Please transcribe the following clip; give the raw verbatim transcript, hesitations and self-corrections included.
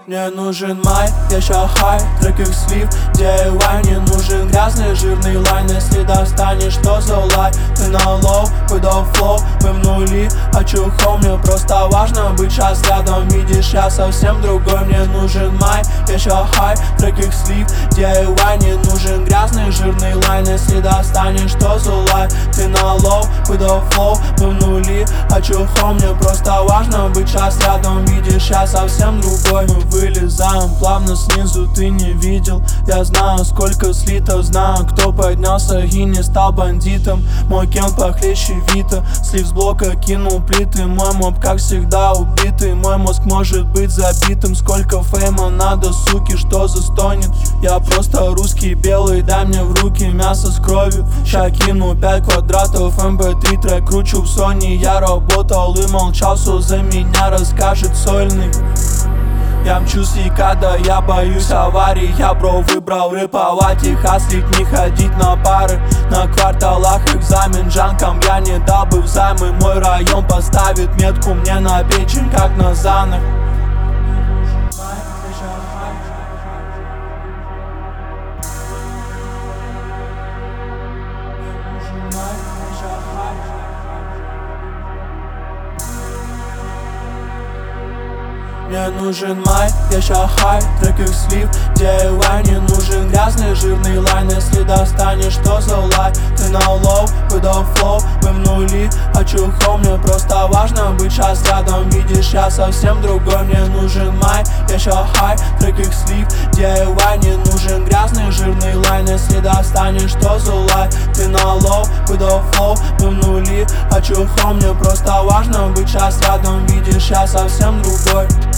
Мне нужен май, я ща хай, трек их слив, ди ай вай. Не нужен грязный жирный лайн, если достанешь, что за лай. Ты на лоу, куда флоу, мы в нули, а чухол. Мне просто важно быть сейчас рядом, видишь, я совсем другой. Мне нужен май, я ща хай, трек их слив, ди ай вай. Не нужен грязный жирный лайн, если достанешь, что за лай. Ты на лоу, куда флоу, мы в нули, а чухол. Мне просто важно быть сейчас рядом, видишь, я совсем другой. Мы вылезаем плавно снизу, ты не видел. Я знаю, сколько слитов, знаю, кто поднялся и не стал бандитом. Мой кент похлеще Вита, слив с блока кинул плиты. Мой моб, как всегда, убитый, мой мозг может быть забитым. Сколько фейма надо, суки, что застонет. Я просто русский белый, дай мне в руки мясо с кровью. Ща кину пять квадратов, эм пэ три трек кручу в Sony. Я работал и молчал, что за меня расскажет сольный. Я мчусь, и когда я боюсь аварий, я, бро, выбрал рэповать и хаслить, не ходить на пары. На кварталах экзамен джанкам я не дал бы взаймы. Мой район поставит метку мне на печень, как на занах. Мне нужен май, я ща хай, трек их слив, ди ай вай. Не нужен грязный жирный лайн, если достанешь, что за лай. Ты на лоу, куда флоу, мы в нули, а чухол. Мне просто важно быть сейчас рядом, видишь, я совсем другой. Мне нужен май, я ща хай, трек их слив, ди ай вай. Не нужен грязный жирный лайн, если достанешь, что за лай. Ты на лоу, куда флоу, мы в нули, а чухол. Мне просто важно быть сейчас рядом, видишь, я совсем другой.